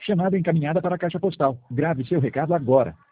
Chamada encaminhada para a caixa postal. Grave seu recado agora.